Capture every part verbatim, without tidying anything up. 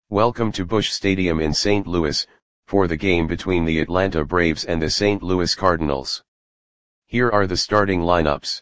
Welcome to Busch Stadium in Saint Louis, for the game between the Atlanta Braves and the Saint Louis Cardinals. Here are the starting lineups.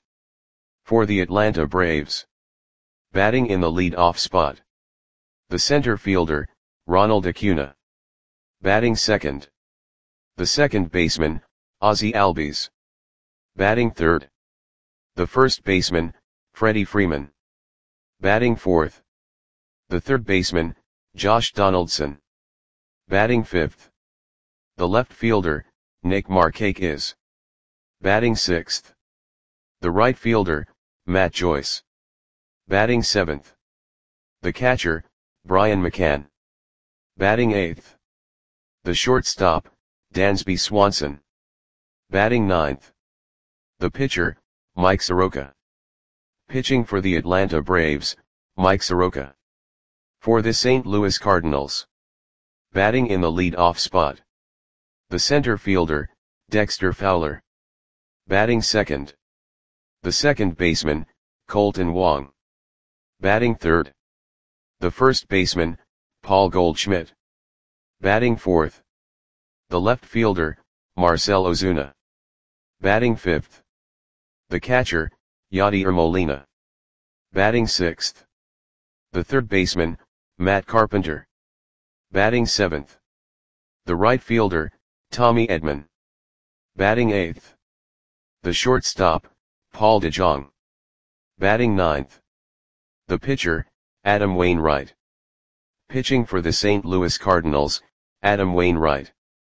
For the Atlanta Braves. Batting in the lead-off spot. The center fielder, Ronald Acuna. Batting second. The second baseman, Ozzie Albies. Batting third. The first baseman, Freddie Freeman. Batting fourth. The third baseman, Josh Donaldson. Batting fifth. The left fielder, Nick Markakis. Batting sixth. The right fielder, Matt Joyce. Batting seventh. The catcher, Brian McCann. Batting eighth. The shortstop, Dansby Swanson. Batting ninth. The pitcher, Mike Soroka. Pitching for the Atlanta Braves, Mike Soroka. For the Saint Louis Cardinals. Batting in the lead-off spot. The center fielder, Dexter Fowler. Batting second. The second baseman, Colton Wong. Batting third. The first baseman, Paul Goldschmidt. Batting fourth. The left fielder, Marcell Ozuna. Batting fifth. The catcher, Yadier Molina. Batting sixth. The third baseman, Matt Carpenter. Batting seventh. The right fielder, Tommy Edman. Batting eighth. The shortstop, Paul DeJong. Batting ninth. The pitcher, Adam Wainwright. Pitching for the Saint Louis Cardinals, Adam Wainwright.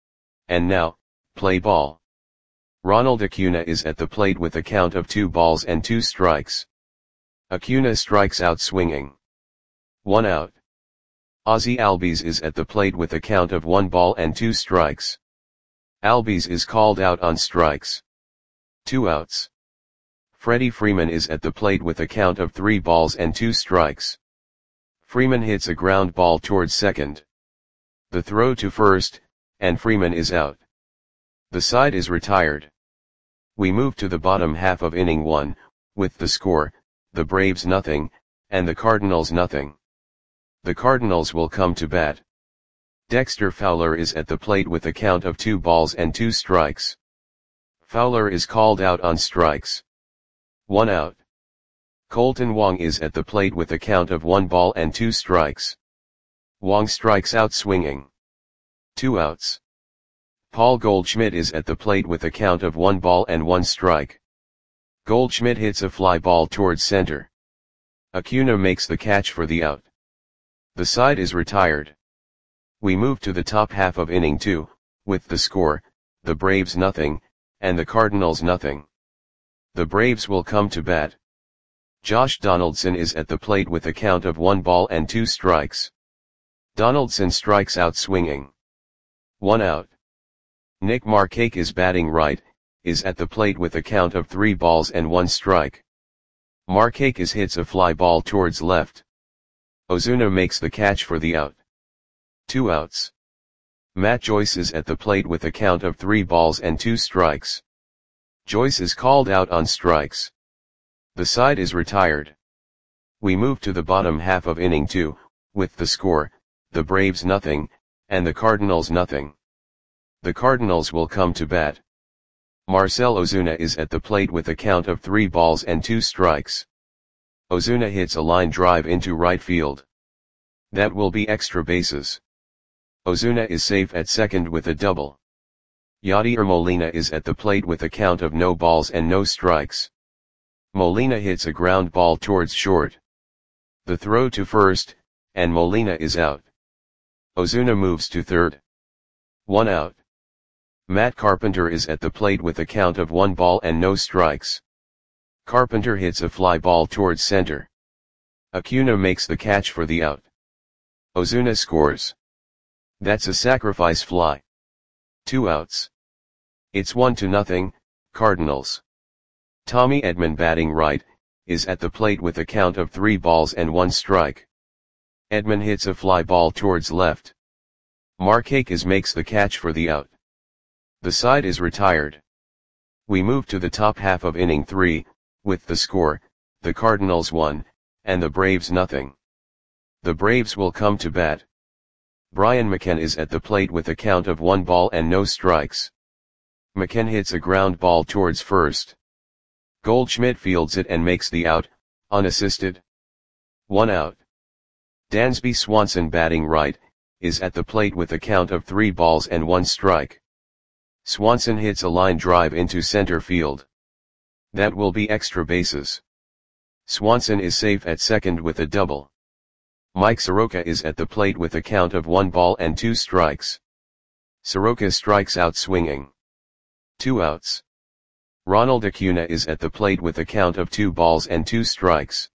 And now, play ball. Ronald Acuna is at the plate with a count of two balls and two strikes. Acuna strikes out swinging. One out. Ozzie Albies is at the plate with a count of one ball and two strikes. Albies is called out on strikes. Two outs. Freddie Freeman is at the plate with a count of three balls and two strikes. Freeman hits a ground ball towards second. The throw to first, and Freeman is out. The side is retired. We move to the bottom half of inning one, with the score, the Braves nothing, and the Cardinals nothing. The Cardinals will come to bat. Dexter Fowler is at the plate with a count of two balls and two strikes. Fowler is called out on strikes. One out. Colton Wong is at the plate with a count of one ball and two strikes. Wong strikes out swinging. Two outs. Paul Goldschmidt is at the plate with a count of one ball and one strike. Goldschmidt hits a fly ball towards center. Acuna makes the catch for the out. The side is retired. We move to the top half of inning two, with the score, the Braves nothing, and the Cardinals nothing. The Braves will come to bat. Josh Donaldson is at the plate with a count of one ball and two strikes. Donaldson strikes out swinging. One out. Nick Markakis batting right, is at the plate with a count of three balls and one strike. Markakis hits a fly ball towards left. Ozuna makes the catch for the out. Two outs. Matt Joyce is at the plate with a count of three balls and two strikes. Joyce is called out on strikes. The side is retired. We move to the bottom half of inning two, with the score, the Braves nothing, and the Cardinals nothing. The Cardinals will come to bat. Marcell Ozuna is at the plate with a count of three balls and two strikes. Ozuna hits a line drive into right field. That will be extra bases. Ozuna is safe at second with a double. Yadier Molina is at the plate with a count of no balls and no strikes. Molina hits a ground ball towards short. The throw to first, and Molina is out. Ozuna moves to third. One out. Matt Carpenter is at the plate with a count of one ball and no strikes. Carpenter hits a fly ball towards center. Acuna makes the catch for the out. Ozuna scores. That's a sacrifice fly. Two outs. It's one to nothing, Cardinals. Tommy Edman batting right, is at the plate with a count of three balls and one strike. Edman hits a fly ball towards left. Markakis makes the catch for the out. The side is retired. We move to the top half of inning three, with the score, the Cardinals one, and the Braves nothing. The Braves will come to bat. Brian McCann is at the plate with a count of one ball and no strikes. McCann hits a ground ball towards first. Goldschmidt fields it and makes the out, unassisted. One out. Dansby Swanson, batting right, is at the plate with a count of three balls and one strike. Swanson hits a line drive into center field. That will be extra bases. Swanson is safe at second with a double. Mike Soroka is at the plate with a count of one ball and two strikes. Soroka strikes out swinging. Two outs. Ronald Acuna is at the plate with a count of two balls and two strikes.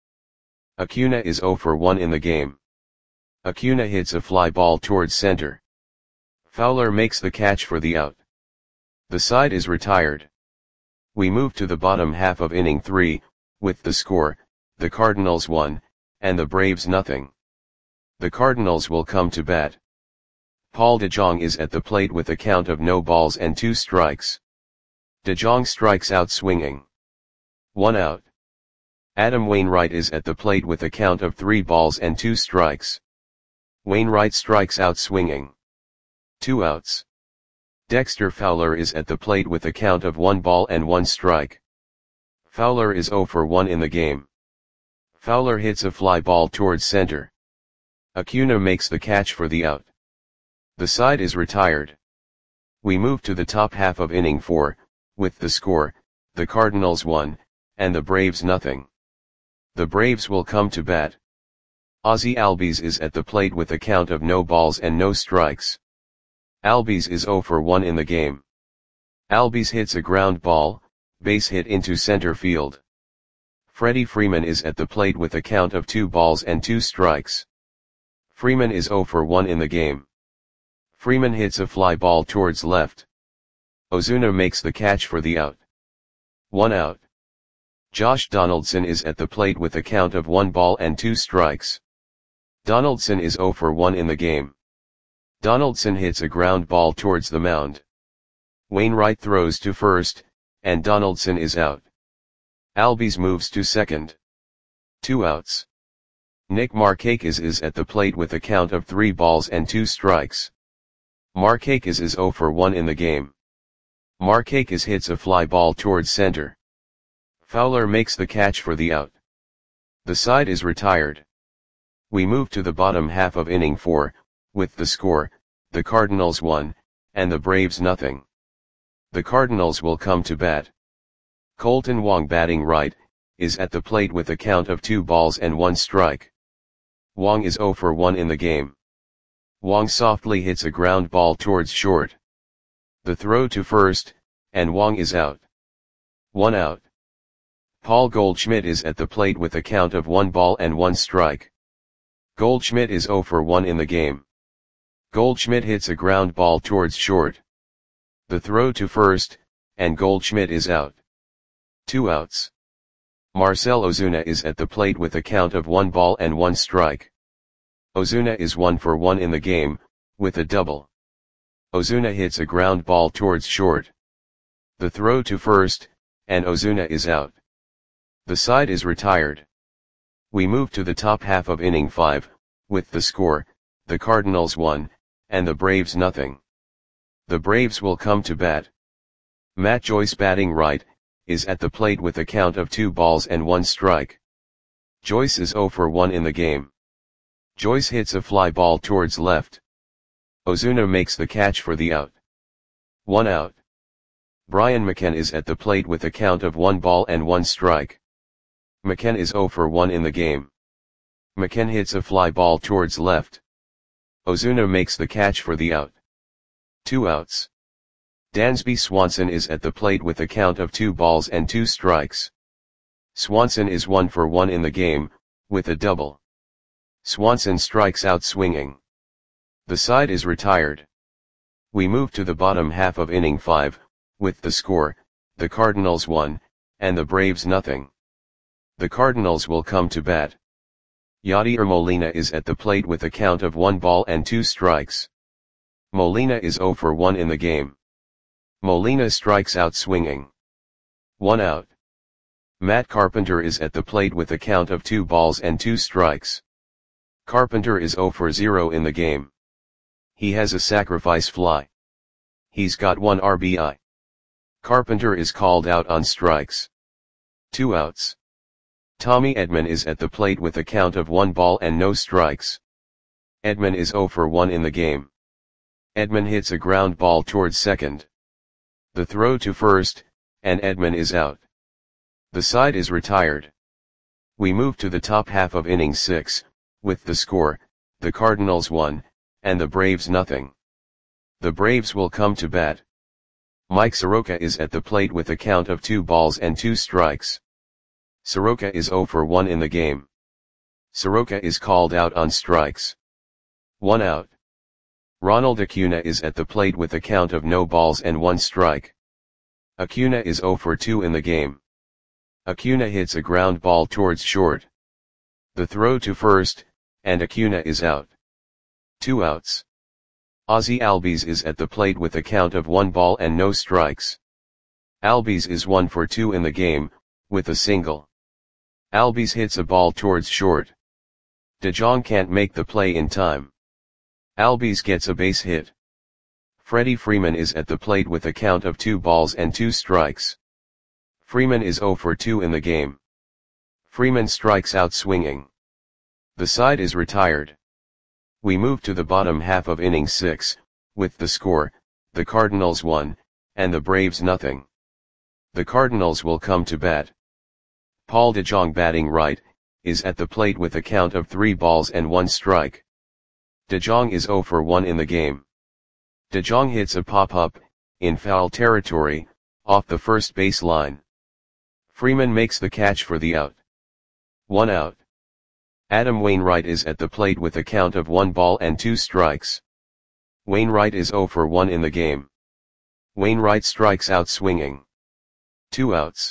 Acuna is zero for one in the game. Acuna hits a fly ball towards center. Fowler makes the catch for the out. The side is retired. We move to the bottom half of inning three, with the score, the Cardinals one, and the Braves nothing. The Cardinals will come to bat. Paul DeJong is at the plate with a count of no balls and two strikes. DeJong strikes out swinging. One out. Adam Wainwright is at the plate with a count of three balls and two strikes. Wainwright strikes out swinging. Two outs. Dexter Fowler is at the plate with a count of one ball and one strike. Fowler is zero for one in the game. Fowler hits a fly ball towards center. Acuna makes the catch for the out. The side is retired. We move to the top half of inning four, with the score, the Cardinals one, and the Braves nothing. The Braves will come to bat. Ozzie Albies is at the plate with a count of no balls and no strikes. Albies is zero for one in the game. Albies hits a ground ball, base hit into center field. Freddie Freeman is at the plate with a count of two balls and two strikes. Freeman is zero for one in the game. Freeman hits a fly ball towards left. Ozuna makes the catch for the out. One out. Josh Donaldson is at the plate with a count of one ball and two strikes. Donaldson is zero for one in the game. Donaldson hits a ground ball towards the mound. Wainwright throws to first, and Donaldson is out. Albies moves to second. Two outs. Nick Markakis is at the plate with a count of three balls and two strikes. Markakis is zero for one in the game. Markakis hits a fly ball towards center. Fowler makes the catch for the out. The side is retired. We move to the bottom half of inning four, with the score, the Cardinals one, and the Braves nothing. The Cardinals will come to bat. Colton Wong, batting right, is at the plate with a count of two balls and one strike. Wong is zero for one in the game. Wong softly hits a ground ball towards short. The throw to first, and Wong is out. One out. Paul Goldschmidt is at the plate with a count of one ball and one strike. Goldschmidt is zero for one in the game. Goldschmidt hits a ground ball towards short. The throw to first, and Goldschmidt is out. Two outs. Marcell Ozuna is at the plate with a count of one ball and one strike. Ozuna is one for one in the game, with a double. Ozuna hits a ground ball towards short. The throw to first, and Ozuna is out. The side is retired. We move to the top half of inning five, with the score, the Cardinals one, and the Braves nothing. The Braves will come to bat. Matt Joyce, batting right, is at the plate with a count of two balls and one strike. Joyce is zero for one in the game. Joyce hits a fly ball towards left. Ozuna makes the catch for the out. One out. Brian McCann is at the plate with a count of one ball and one strike. McCann is zero for one in the game. McCann hits a fly ball towards left. Ozuna makes the catch for the out. Two outs. Dansby Swanson is at the plate with a count of two balls and two strikes. Swanson is one for one in the game, with a double. Swanson strikes out swinging. The side is retired. We move to the bottom half of inning five, with the score, the Cardinals one, and the Braves nothing. The Cardinals will come to bat. Yadier Molina is at the plate with a count of one ball and two strikes. Molina is zero for one in the game. Molina strikes out swinging. One out. Matt Carpenter is at the plate with a count of two balls and two strikes. Carpenter is zero for zero in the game. He has a sacrifice fly. He's got one R B I. Carpenter is called out on strikes. Two outs. Tommy Edman is at the plate with a count of one ball and no strikes. Edman is oh for one in the game. Edman hits a ground ball towards second. The throw to first, and Edman is out. The side is retired. We move to the top half of inning six, with the score, the Cardinals one, and the Braves nothing. The Braves will come to bat. Mike Soroka is at the plate with a count of two balls and two strikes. Soroka is oh for one in the game. Soroka is called out on strikes. One out. Ronald Acuna is at the plate with a count of no balls and one strike. Acuna is oh for two in the game. Acuna hits a ground ball towards short. The throw to first, and Acuna is out. Two outs. Ozzie Albies is at the plate with a count of one ball and no strikes. Albies is one for two in the game, with a single. Albies hits a ball towards short. DeJong can't make the play in time. Albies gets a base hit. Freddie Freeman is at the plate with a count of two balls and two strikes. Freeman is oh for two in the game. Freeman strikes out swinging. The side is retired. We move to the bottom half of inning six, with the score, the Cardinals one, and the Braves nothing. The Cardinals will come to bat. Paul DeJong batting right, is at the plate with a count of three balls and one strike. DeJong is oh for one in the game. DeJong hits a pop-up, in foul territory, off the first base line. Freeman makes the catch for the out. One out. Adam Wainwright is at the plate with a count of one ball and two strikes. Wainwright is oh for one in the game. Wainwright strikes out swinging. Two outs.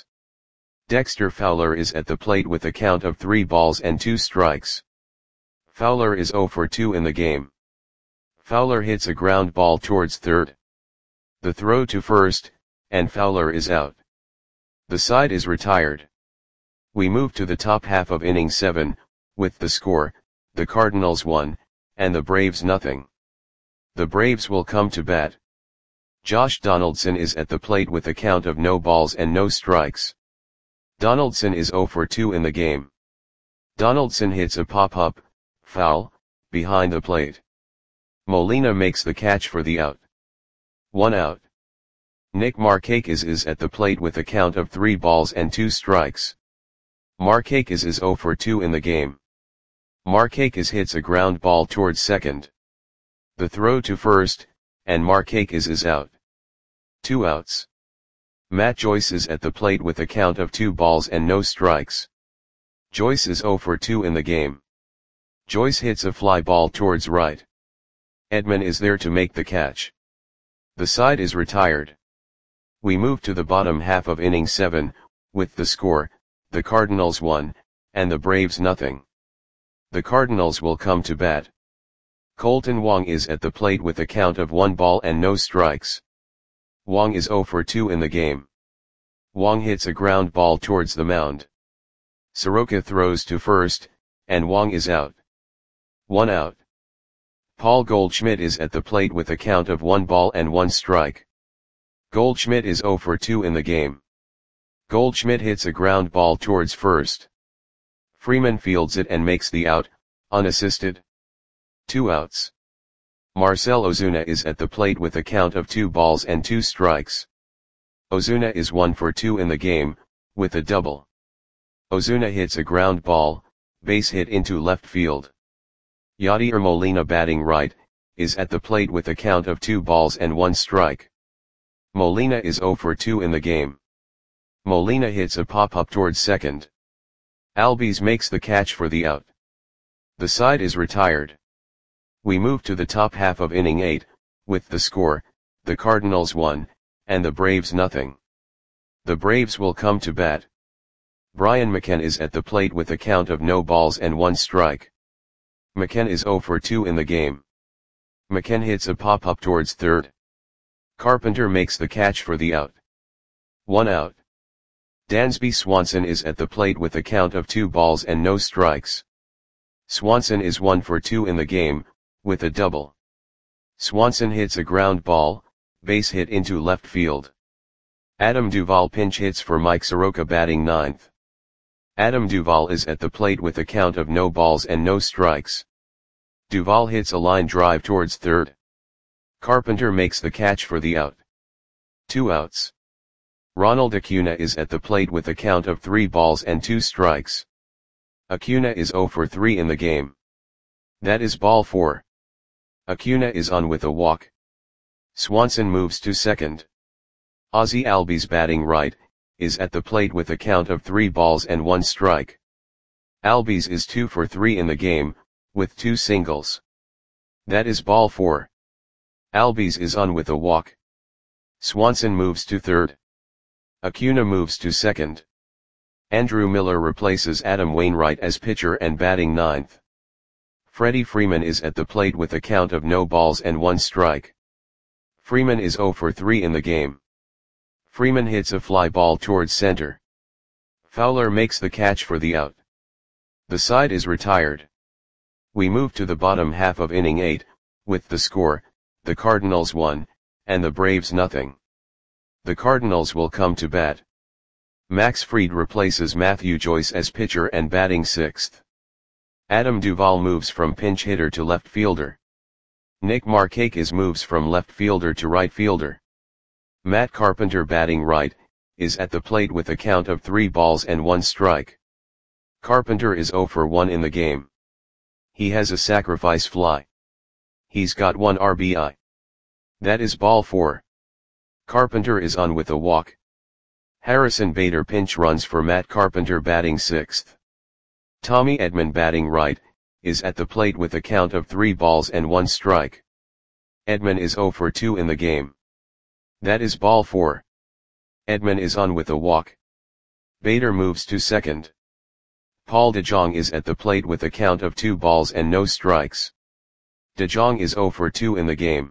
Dexter Fowler is at the plate with a count of three balls and two strikes. Fowler is oh for two in the game. Fowler hits a ground ball towards third. The throw to first, and Fowler is out. The side is retired. We move to the top half of inning seven, with the score, the Cardinals one, and the Braves nothing. The Braves will come to bat. Josh Donaldson is at the plate with a count of no balls and no strikes. Donaldson is oh for two in the game. Donaldson hits a pop-up, foul, behind the plate. Molina makes the catch for the out. One out. Nick Markakis is at the plate with a count of three balls and two strikes. Markakis is oh for two in the game. Markakis hits a ground ball towards second. The throw to first, and Markakis is out. Two outs. Matt Joyce is at the plate with a count of two balls and no strikes. Joyce is oh for two in the game. Joyce hits a fly ball towards right. Edman is there to make the catch. The side is retired. We move to the bottom half of inning seven, with the score, the Cardinals one, and the Braves nothing. The Cardinals will come to bat. Colton Wong is at the plate with a count of one ball and no strikes. Wong is oh for two in the game. Wong hits a ground ball towards the mound. Soroka throws to first, and Wong is out. One out. Paul Goldschmidt is at the plate with a count of one ball and one strike. Goldschmidt is oh for two in the game. Goldschmidt hits a ground ball towards first. Freeman fields it and makes the out, unassisted. Two outs. Marcell Ozuna is at the plate with a count of two balls and two strikes. Ozuna is one for two in the game, with a double. Ozuna hits a ground ball, base hit into left field. Yadier Molina batting right, is at the plate with a count of two balls and one strike. Molina is oh for two in the game. Molina hits a pop-up towards second. Albies makes the catch for the out. The side is retired. We move to the top half of inning eight, with the score, the Cardinals one, and the Braves nothing. The Braves will come to bat. Brian McCann is at the plate with a count of no balls and one strike. McCann is oh for two in the game. McCann hits a pop-up towards third. Carpenter makes the catch for the out. One out. Dansby Swanson is at the plate with a count of two balls and no strikes. Swanson is one for two in the game, with a double. Swanson hits a ground ball, base hit into left field. Adam Duvall pinch hits for Mike Soroka batting ninth. Adam Duvall is at the plate with a count of no balls and no strikes. Duvall hits a line drive towards third. Carpenter makes the catch for the out. Two outs. Ronald Acuna is at the plate with a count of three balls and two strikes. Acuna is oh for three in the game. That is ball four. Acuna is on with a walk. Swanson moves to second. Ozzie Albies batting right, is at the plate with a count of three balls and one strike. Albies is two for three in the game, with two singles. That is ball four. Albies is on with a walk. Swanson moves to third. Acuna moves to second. Andrew Miller replaces Adam Wainwright as pitcher and batting ninth. Freddie Freeman is at the plate with a count of no balls and one strike. Freeman is oh for three in the game. Freeman hits a fly ball towards center. Fowler makes the catch for the out. The side is retired. We move to the bottom half of inning eight, with the score, the Cardinals one, and the Braves nothing. The Cardinals will come to bat. Max Fried replaces Matthew Joyce as pitcher and batting sixth. Adam Duvall moves from pinch hitter to left fielder. Nick Markakis moves from left fielder to right fielder. Matt Carpenter batting right, is at the plate with a count of three balls and one strike. Carpenter is oh for one in the game. He has a sacrifice fly. He's got one R B I. That is ball four. Carpenter is on with a walk. Harrison Bader pinch runs for Matt Carpenter batting sixth. Tommy Edman batting right, is at the plate with a count of three balls and one strike. Edman is oh for two in the game. That is ball four. Edman is on with a walk. Bader moves to second. Paul DeJong is at the plate with a count of two balls and no strikes. DeJong is oh for two in the game.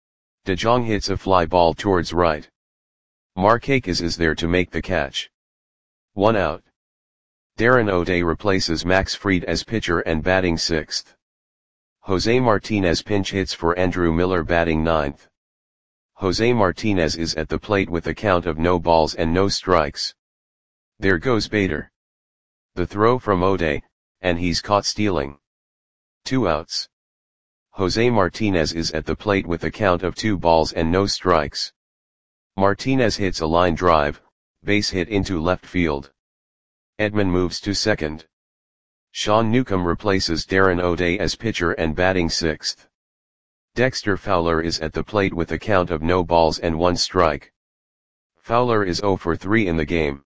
DeJong hits a fly ball towards right. Markakis is there to make the catch. One out. Darren O'Day replaces Max Fried as pitcher and batting sixth. Jose Martinez pinch hits for Andrew Miller batting ninth. Jose Martinez is at the plate with a count of no balls and no strikes. There goes Bader. The throw from O'Day, and he's caught stealing. Two outs. Jose Martinez is at the plate with a count of two balls and no strikes. Martinez hits a line drive, base hit into left field. Edman moves to second. Sean Newcomb replaces Darren O'Day as pitcher and batting sixth. Dexter Fowler is at the plate with a count of no balls and one strike. Fowler is oh for three in the game.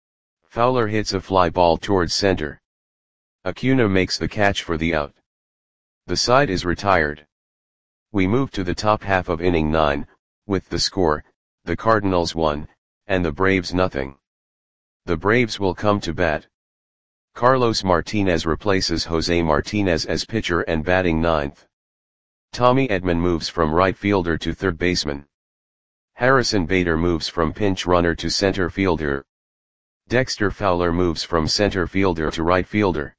Fowler hits a fly ball towards center. Acuna makes the catch for the out. The side is retired. We move to the top half of inning nine, with the score, the Cardinals one, and the Braves nothing. The Braves will come to bat. Carlos Martinez replaces Jose Martinez as pitcher and batting ninth. Tommy Edman moves from right fielder to third baseman. Harrison Bader moves from pinch runner to center fielder. Dexter Fowler moves from center fielder to right fielder.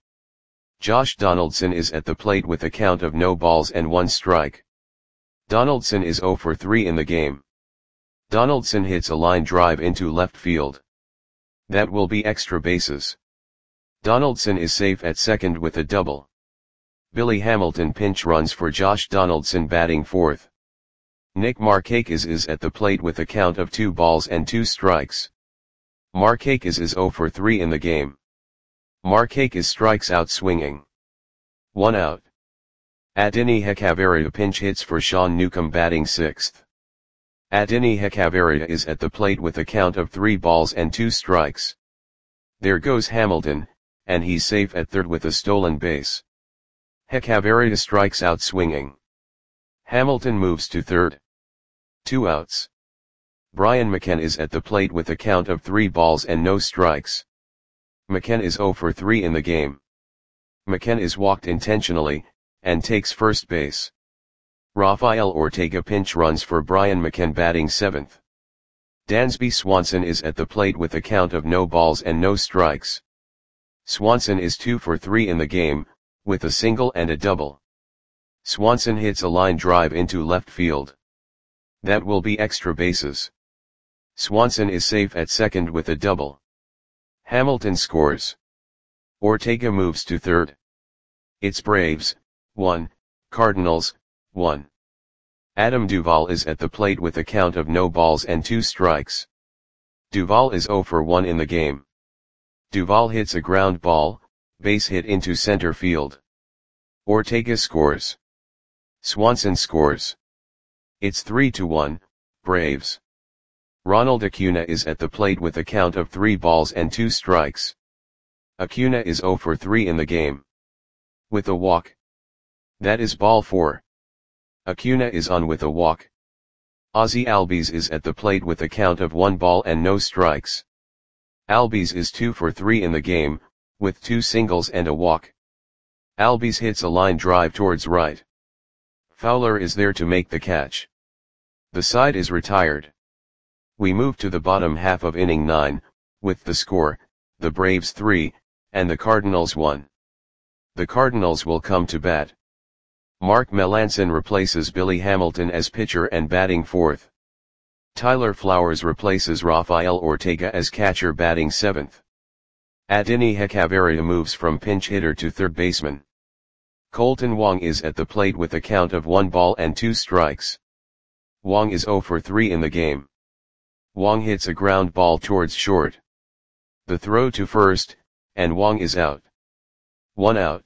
Josh Donaldson is at the plate with a count of no balls and one strike. Donaldson is oh for three in the game. Donaldson hits a line drive into left field. That will be extra bases. Donaldson is safe at second with a double. Billy Hamilton pinch runs for Josh Donaldson batting fourth. Nick Markakis is at the plate with a count of two balls and two strikes. Markakis is oh for three in the game. Markakis strikes out swinging. One out. Adeiny Hechavarria pinch hits for Sean Newcomb batting sixth. Adeiny Hechavarria is at the plate with a count of three balls and two strikes. There goes Hamilton, and he's safe at third with a stolen base. Hechavarria strikes out swinging. Hamilton moves to third. Two outs. Brian McKenna is at the plate with a count of three balls and no strikes. McKenna is oh for three in the game. McKenna is walked intentionally, and takes first base. Rafael Ortega pinch runs for Brian McKenna batting seventh. Dansby Swanson is at the plate with a count of no balls and no strikes. Swanson is two for three in the game, with a single and a double. Swanson hits a line drive into left field. That will be extra bases. Swanson is safe at second with a double. Hamilton scores. Ortega moves to third. It's Braves, one, Cardinals, one. Adam Duvall is at the plate with a count of no balls and two strikes. Duvall is zero for one in the game. Duvall hits a ground ball, base hit into center field. Ortega scores. Swanson scores. It's three to one, Braves. Ronald Acuna is at the plate with a count of three balls and two strikes. Acuna is zero for three in the game. With a walk. That is ball four. Acuna is on with a walk. Ozzie Albies is at the plate with a count of one ball and no strikes. Albies is two for three in the game, with two singles and a walk. Albies hits a line drive towards right. Fowler is there to make the catch. The side is retired. We move to the bottom half of inning nine, with the score, the Braves three, and the Cardinals one. The Cardinals will come to bat. Mark Melancon replaces Billy Hamilton as pitcher and batting fourth. Tyler Flowers replaces Rafael Ortega as catcher batting seventh. Adeiny Hechavarria moves from pinch hitter to third baseman. Colton Wong is at the plate with a count of one ball and two strikes. Wong is zero for three in the game. Wong hits a ground ball towards short. The throw to first, and Wong is out. One out.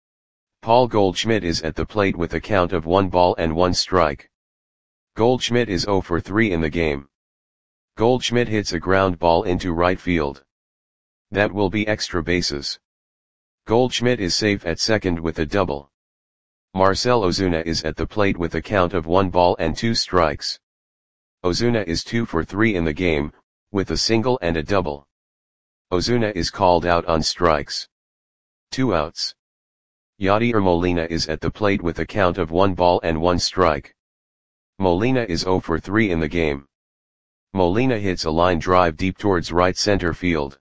Paul Goldschmidt is at the plate with a count of one ball and one strike. Goldschmidt is zero for three in the game. Goldschmidt hits a ground ball into right field. That will be extra bases. Goldschmidt is safe at second with a double. Marcell Ozuna is at the plate with a count of one ball and two strikes. Ozuna is two for three in the game, with a single and a double. Ozuna is called out on strikes. Two outs. Yadier Molina is at the plate with a count of one ball and one strike. Molina is zero for three in the game. Molina hits a line drive deep towards right center field.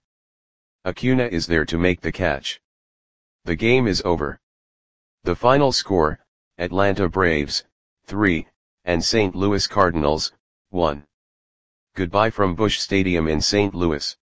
Acuna is there to make the catch. The game is over. The final score, Atlanta Braves, three, and Saint Louis Cardinals, one. Goodbye from Busch Stadium in Saint Louis.